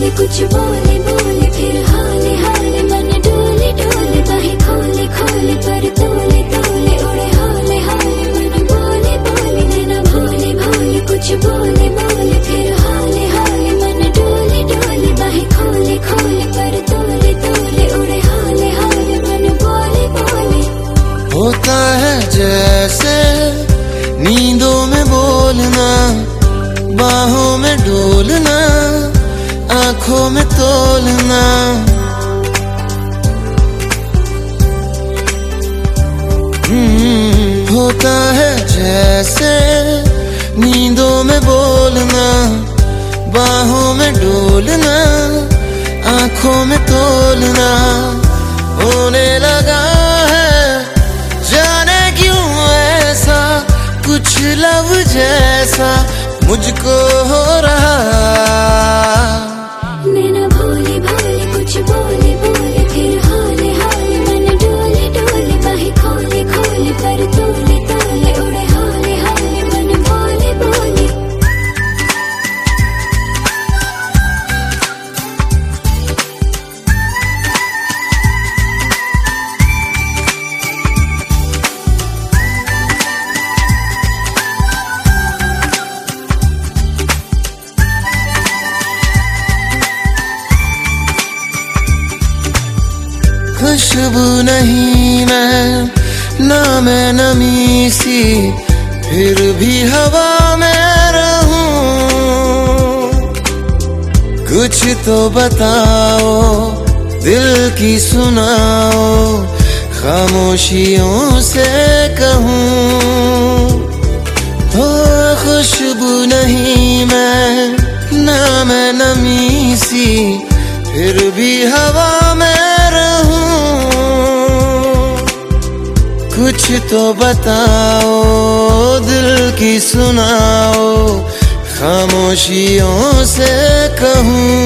भोले कुछ बोले बोले फिर हाले हाले मन डोले डोले बाहें खोले खोले पर तोले तोले उड़े हाले हाले मन बोले बोले नैना भोले भोले कुछ बोले बोले फिर हाले हाले मन डोले डोले बाहें खोले खोले पर तोले तोले उड़े हाले हाले मन बोले बोले। होता है जैसे नींदों में बोलना, बाहों में डोलना, आंखों में तोलना। होता है जैसे नींदों में बोलना, बाहों में डोलना, आंखों में तोलना। होने लगा है जाने क्यों ऐसा कुछ लव जैसा मुझको हो रहा। नैना भोले भोले कुछ बोले बोले फिर हाले हाले मन डोले डोले बाहें खोले खोले पर तोले तोले उड़े हाले हाले मन बोले बोले। खुशबू नहीं मैं ना मैं नमी सी, फिर भी हवा में रहूं। कुछ तो बताओ दिल की सुनाओ, खामोशियों से कहूं। हो खुशबू नहीं मैं ना मैं नमी सी, फिर भी हवा में रहूं। कुछ तो बताओ दिल की सुनाओ, खामोशियों से कहूं।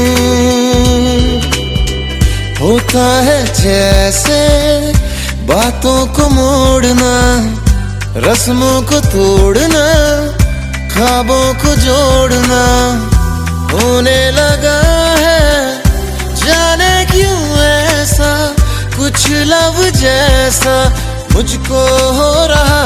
होता है जैसे बातों को मोड़ना, रस्मों को तोड़ना, ख्वाबों को जोड़ना। होने लगा है जाने क्यों ऐसा कुछ लव जैसा मुझको हो रहा।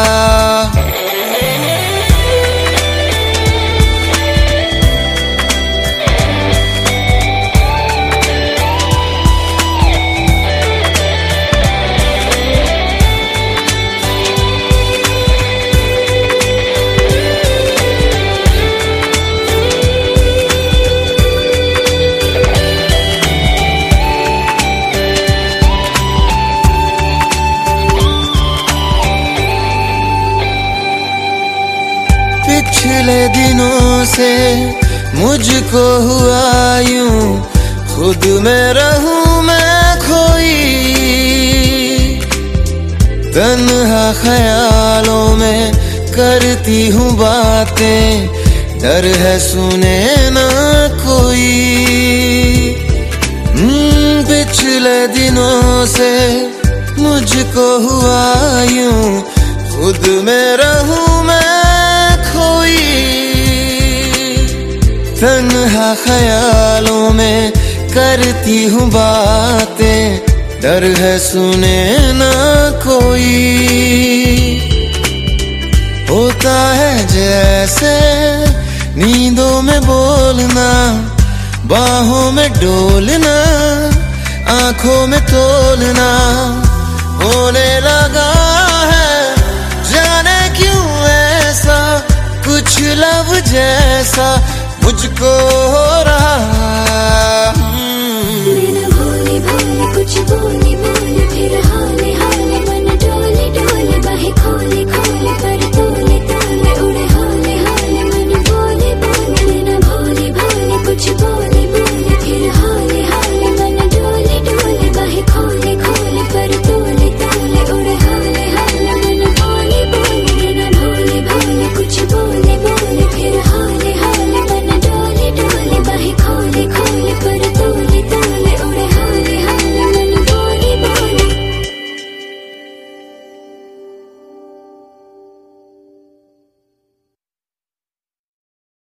पिछले दिनों से मुझको हुआ यूं, खुद में रहूं मैं खोई। तन्हा ख्यालों में करती हूँ बातें, डर है सुने ना कोई। पिछले दिनों से मुझको हुआ यूं, खुद में रहूं मैं खोई। तन्हा ख्यालों में करती हूँ बातें, डर है सुने ना कोई। होता है जैसे नींदों में बोलना, बाहों में डोलना, आंखों में तोलना। होने लगा है जाने क्यों ऐसा कुछ लव जैसा मुझको हो रहा। नैना भोले भोले कुछ बोले बोले फिर हाले